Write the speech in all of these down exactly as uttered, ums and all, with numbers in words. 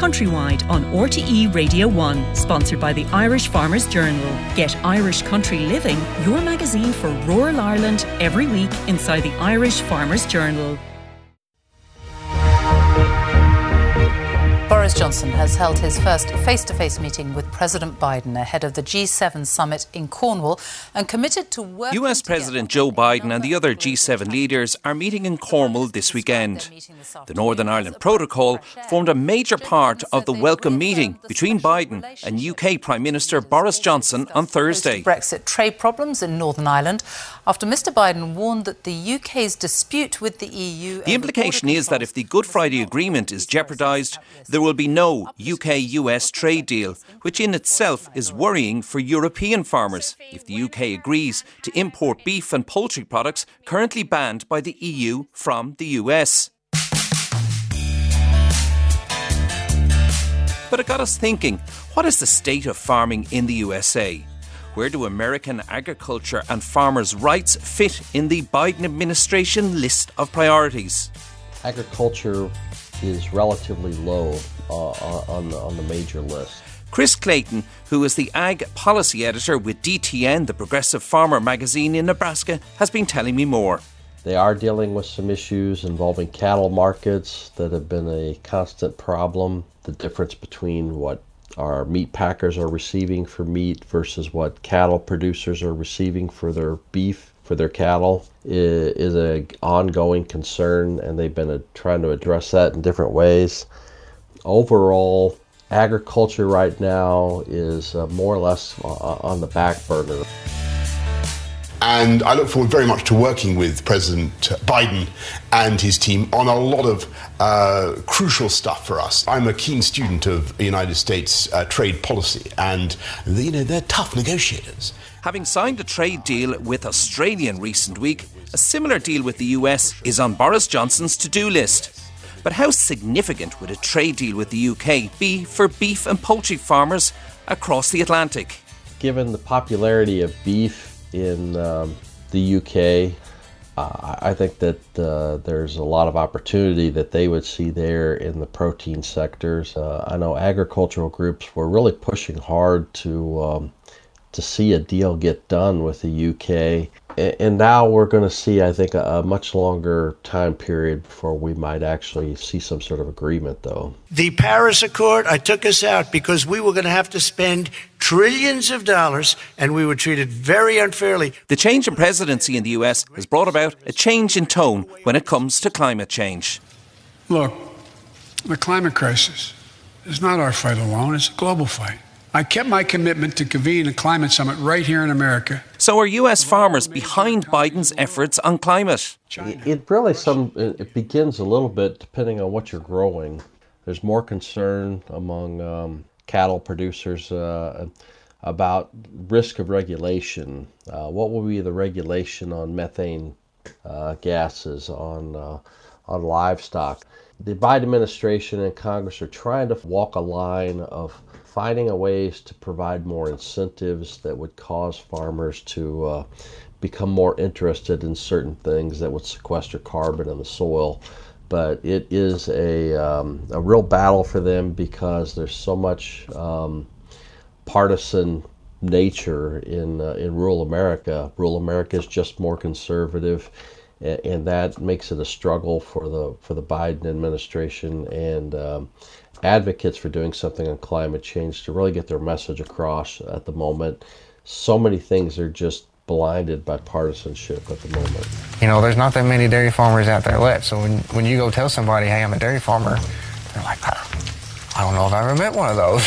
Countrywide on R T E Radio one, sponsored by the Irish Farmers Journal. Get Irish Country Living, your magazine for rural Ireland, every week inside the Irish Farmers Journal. Boris Johnson has held his first face-to-face meeting with President Biden ahead of the G seven summit in Cornwall and committed to work. U S President Joe Biden and the other G seven leaders are meeting in Cornwall this weekend. The Northern Ireland Protocol formed a major part of the welcome meeting between Biden and U K Prime Minister Boris Johnson on Thursday. Brexit trade problems in Northern Ireland after Mr Biden warned that the U K's dispute with the E U... The implication is that if the Good Friday Agreement is jeopardised, there will be no U K U S trade deal, which in itself is worrying for European farmers if the U K agrees to import beef and poultry products currently banned by the E U from the U S. But it got us thinking, what is the state of farming in the U S A? Where do American agriculture and farmers' rights fit in the Biden administration list of priorities? Agriculture is relatively low uh, on, the, on the major list. Chris Clayton, who is the Ag Policy Editor with D T N, the Progressive Farmer magazine in Nebraska, has been telling me more. They are dealing with some issues involving cattle markets that have been a constant problem. The difference between what our meat packers are receiving for meat versus what cattle producers are receiving for their beef, for their cattle, is, is an ongoing concern, and they've been uh, trying to address that in different ways. Overall, agriculture right now is uh, more or less uh, on the back burner. And I look forward very much to working with President Biden and his team on a lot of uh, crucial stuff for us. I'm a keen student of United States uh, trade policy, and you know they're tough negotiators. Having signed a trade deal with Australia in recent week, a similar deal with the U S is on Boris Johnson's to-do list. But how significant would a trade deal with the U K be for beef and poultry farmers across the Atlantic? Given the popularity of beef in um, the U K, uh, I think that uh, there's a lot of opportunity that they would see there in the protein sectors. Uh, I know agricultural groups were really pushing hard to um, to see a deal get done with the U K. And now we're going to see, I think, a, a much longer time period before we might actually see some sort of agreement, though. The Paris Accord, I took us out because we were going to have to spend trillions of dollars and we were treated very unfairly. The change in presidency in the U S has brought about a change in tone when it comes to climate change. Look, the climate crisis is not our fight alone, it's a global fight. I kept my commitment to convene a climate summit right here in America. So are U S farmers behind Biden's efforts on climate? It really some it begins a little bit depending on what you're growing. There's more concern among um, cattle producers uh, about risk of regulation. Uh, what will be the regulation on methane uh, gases, on uh, on livestock? The Biden administration and Congress are trying to walk a line of finding a ways to provide more incentives that would cause farmers to uh, become more interested in certain things that would sequester carbon in the soil. But it is a, um, a real battle for them because there's so much um, partisan nature in uh, in rural America. Rural America is just more conservative, and, and that makes it a struggle for the for the Biden administration and um, advocates for doing something on climate change to really get their message across at the moment. So many things are just blinded by partisanship at the moment. You know, there's not that many dairy farmers out there left. So when, when you go tell somebody, hey, I'm a dairy farmer, they're like, I don't know if I ever met one of those.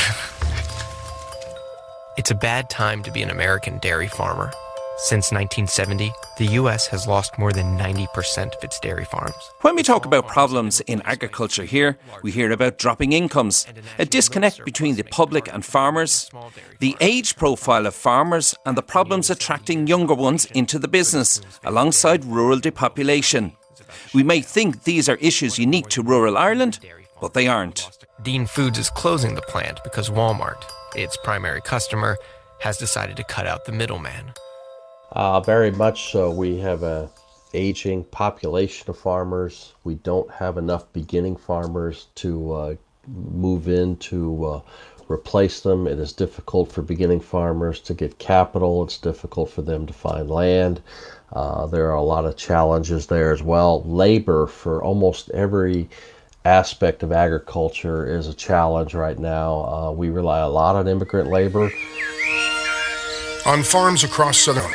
It's a bad time to be an American dairy farmer. Since nineteen seventy, the U S has lost more than ninety percent of its dairy farms. When we talk about problems in agriculture here, we hear about dropping incomes, a disconnect between the public and farmers, the age profile of farmers and the problems attracting younger ones into the business, alongside rural depopulation. We may think these are issues unique to rural Ireland, but they aren't. Dean Foods is closing the plant because Walmart, its primary customer, has decided to cut out the middleman. Uh, very much so. We have a aging population of farmers. We don't have enough beginning farmers to uh, move in to uh, replace them. It is difficult for beginning farmers to get capital. It's difficult for them to find land. Uh, there are a lot of challenges there as well. Labor for almost every aspect of agriculture is a challenge right now. Uh, we rely a lot on immigrant labor. On farms across southern,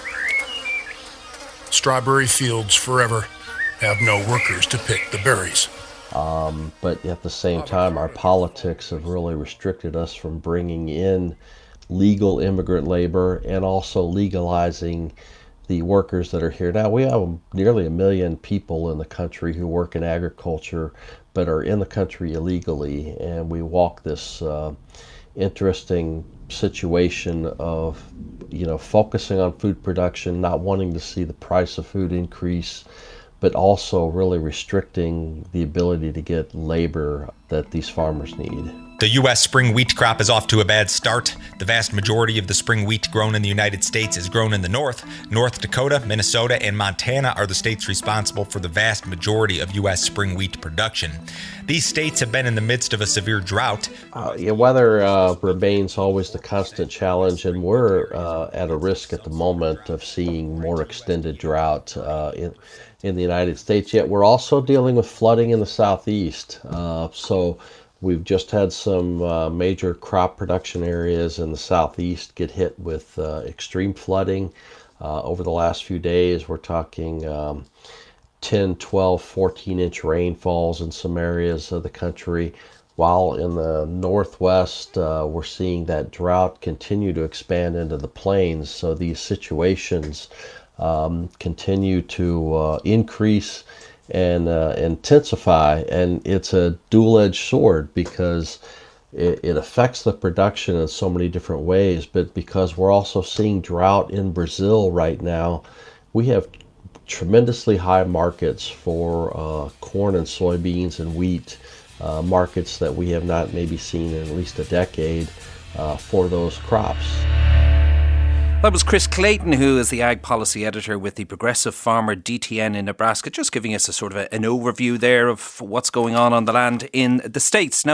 strawberry fields forever have no workers to pick the berries. Um, but at the same time, our politics have really restricted us from bringing in legal immigrant labor and also legalizing the workers that are here. Now, we have nearly a million people in the country who work in agriculture but are in the country illegally, and we walk this uh, interesting situation of, you know, focusing on food production, not wanting to see the price of food increase, but also really restricting the ability to get labor that these farmers need. The U S spring wheat crop is off to a bad start. The vast majority of the spring wheat grown in the United States is grown in the north. North Dakota, Minnesota, and Montana are the states responsible for the vast majority of U S spring wheat production. These states have been in the midst of a severe drought. Uh, yeah, weather uh, remains always the constant challenge, and we're uh, at a risk at the moment of seeing more extended drought uh, in, in the United States. Yet we're also dealing with flooding in the southeast. Uh, so we've just had some uh, major crop production areas in the southeast get hit with uh, extreme flooding. Uh, over the last few days, we're talking um, ten, twelve, fourteen inch rainfalls in some areas of the country, while in the northwest, uh, we're seeing that drought continue to expand into the plains. So these situations um, continue to uh, increase and uh, intensify, and it's a dual-edged sword because it, it affects the production in so many different ways, but because we're also seeing drought in Brazil right now, we have tremendously high markets for uh, corn and soybeans and wheat, uh, markets that we have not maybe seen in at least a decade uh, for those crops. That was Chris Clayton, who is the Ag Policy Editor with the Progressive Farmer D T N in Nebraska, just giving us a sort of a, an overview there of what's going on on the land in the States. Now,